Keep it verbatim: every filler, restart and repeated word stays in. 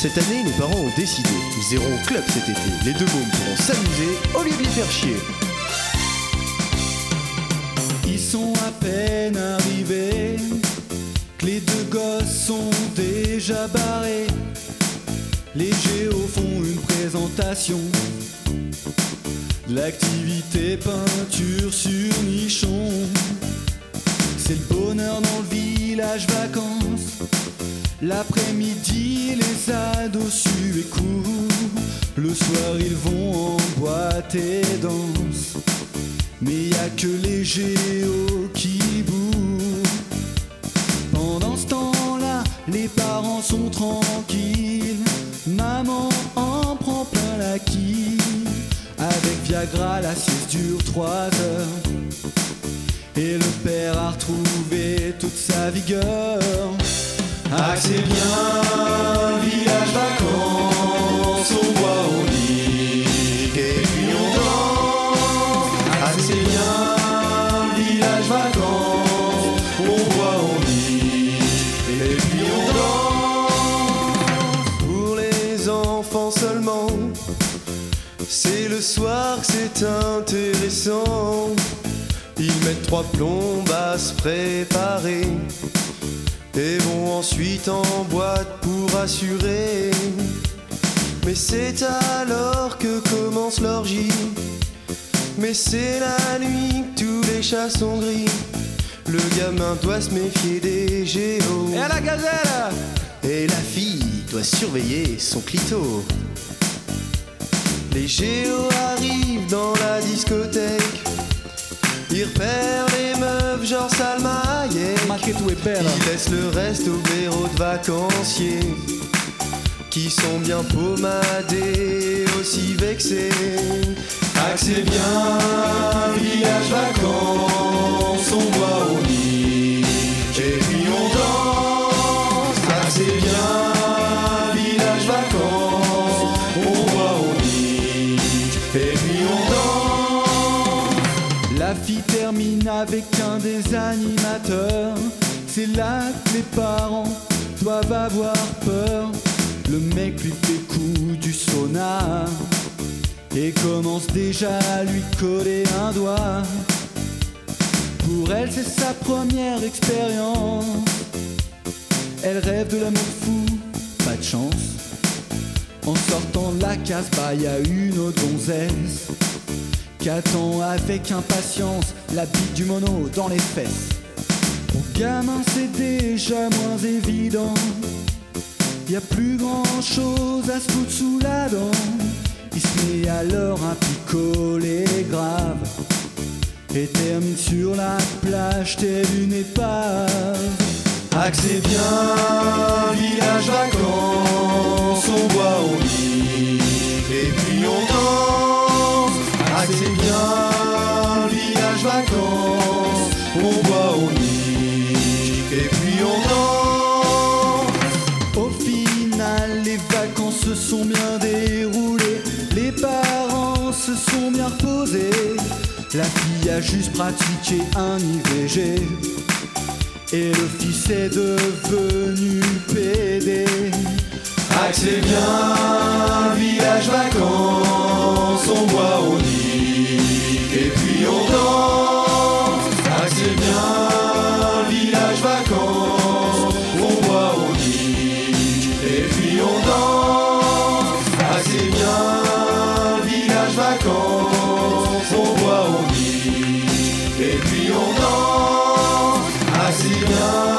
Cette année, les parents ont décidé, ils iront au club cet été. Les deux mômes pourront s'amuser au lieu de les faire chier. Ils sont à peine arrivés, que les deux gosses sont déjà barrés. Les géos font une présentation, l'activité peinture sur nichon. C'est le bonheur dans le village vacances. L'après-midi, les ados suent et courent. Le soir, ils vont en boîte et dansent. Mais y a que les géos qui bourrent. Pendant ce temps-là, les parents sont tranquilles. Maman en prend plein la quille. Avec Viagra, la sieste dure trois heures. Et le père a retrouvé toute sa vigueur. Ah, c'est bien, village vacances, on boit, on lit, et puis on danse. Ah, c'est bien, village vacances, on boit, on lit, et puis on danse. Pour les enfants seulement, c'est le soir que c'est intéressant. Ils mettent trois plombes à se préparer et vont ensuite en boîte pour assurer. Mais c'est alors que commence l'orgie. Mais c'est la nuit que tous les chats sont gris. Le gamin doit se méfier des géos. Et à la gazelle. Et la fille doit surveiller son clito. Les géos arrivent dans la discothèque. Ils repèrent les meufs genre Salma Hayek. Ils laissent le reste au blaireau de vacanciers qui sont bien pomadés, aussi vexés. Ah, que c'est bien, village vacances, on boit, on lit, et puis on danse. Ah, que c'est bien, village vacances, on boit, on lit, et puis on danse. La fille termine avec un des animateurs. C'est là que les parents doivent avoir peur. Le mec lui fait coup du sonar et commence déjà à lui coller un doigt. Pour elle c'est sa première expérience. Elle rêve de l'amour fou, pas de chance. En sortant de la casse-bah y a une autre gonzesse qui attend avec impatience la bite du mono dans les fesses. Pour gamin c'est déjà moins évident. Y a plus grand chose à se foutre sous la dent. Il se met alors un picolet grave et termine sur la plage telle une épave. Ah, que c'est bien, village vacances, on boit, on lit, et puis on danse. Ah, que c'est bien, village vacances, on boit, on lit, et puis on danse. Au final, les vacances se sont bien déroulées. Les parents se sont bien reposés. La fille a juste pratiqué un I V G et le fils est devenu P D. Ah, que c'est bien, village vacances, on boit, on lit, et puis on danse. Ah, que c'est bien, village vacances, on boit, on lit, et puis on danse. Ah, c'est bien, village vacances, on boit, on lit, et puis on danse. Ah, c'est bien.